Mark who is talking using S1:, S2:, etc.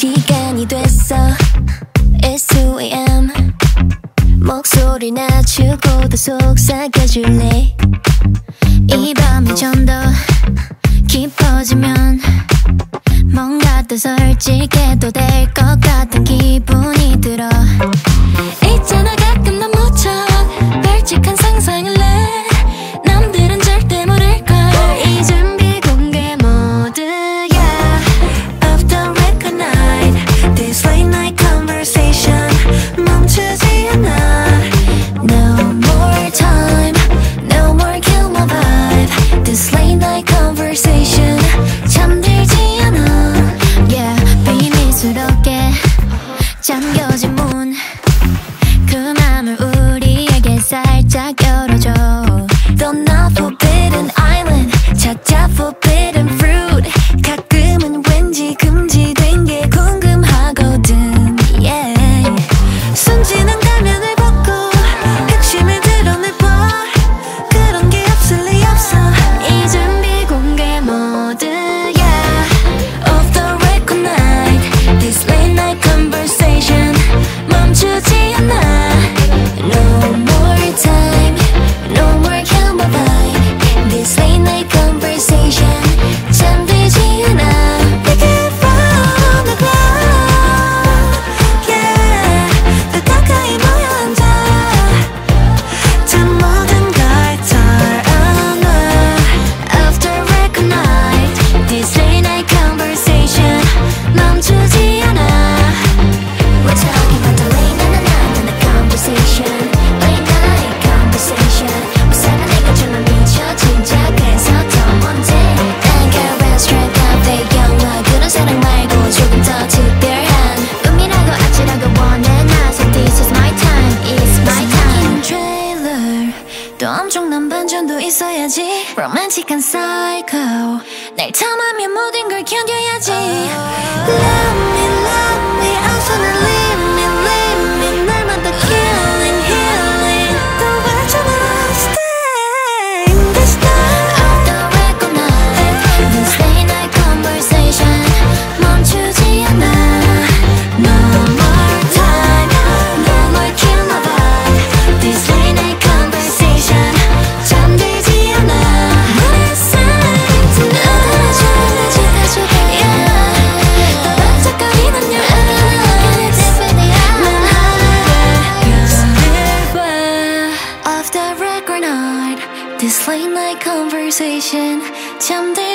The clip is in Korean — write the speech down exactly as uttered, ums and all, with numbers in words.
S1: 시간이 됐어 It's two a m 목소리 낮추고도 속삭여줄래 이 밤이 좀 더 깊어지면 뭔가 더 솔직해도 될 것 같은 기분이 들어 있잖아 가끔 난 무척 발칙한 상상을 해 남들은 절대 모를걸 이 준비 공개 모드야 Off the record night This late night conversation 멈추지 않아 No more time No more kill my vibe This late night conversation 잠들지 않아 Yeah 비밀스럽게 잠겨진 문 그 맘을 우리에게 살짝 열어줘 Don't not forbidden island 찾아 forbidden fruit 가끔은 왠지 금지된 게 궁금하거든 yeah. 순진한 가면을 벗고 핵심을 드러내봐 그런 게 없을 리 없어 이 준비 공개 모드야 Off the record night This late night conversation 멈추지 않아 No more time No more kill my vibe This late night conversation 잠들지 않아 Pick it from the ground Yeah 더 가까이 모여 앉아 저 모든 걸 털어놔 Off the record night This late night conversation 멈추지 않아 We're talking about the late night night and the conversation Late night conversation 무사가 내가 정말 미쳐 진짜 그래서 더 먼저 I got rest straight out 내 영화 그런 사랑 말고 조금 더 특별한 꿈이라고 아찔하고 원해 나서 This is my time It's my time trailer 또 엄청난 반전도 있어야지 로맨틱한 psycho 날 탐하면 모든 걸 견뎌야지 Love me love me also not leave me leave me 날마다 killing healing 또 왔잖아 stay in this night Off the record night This late night conversation 멈추지 않아 No more time No more kill my vibe This late night conversation 잠들지 않아 What is it to know Yeah 더 반짝거리는 your eyes 난 하늘을 Off the record night This late night conversation 잠들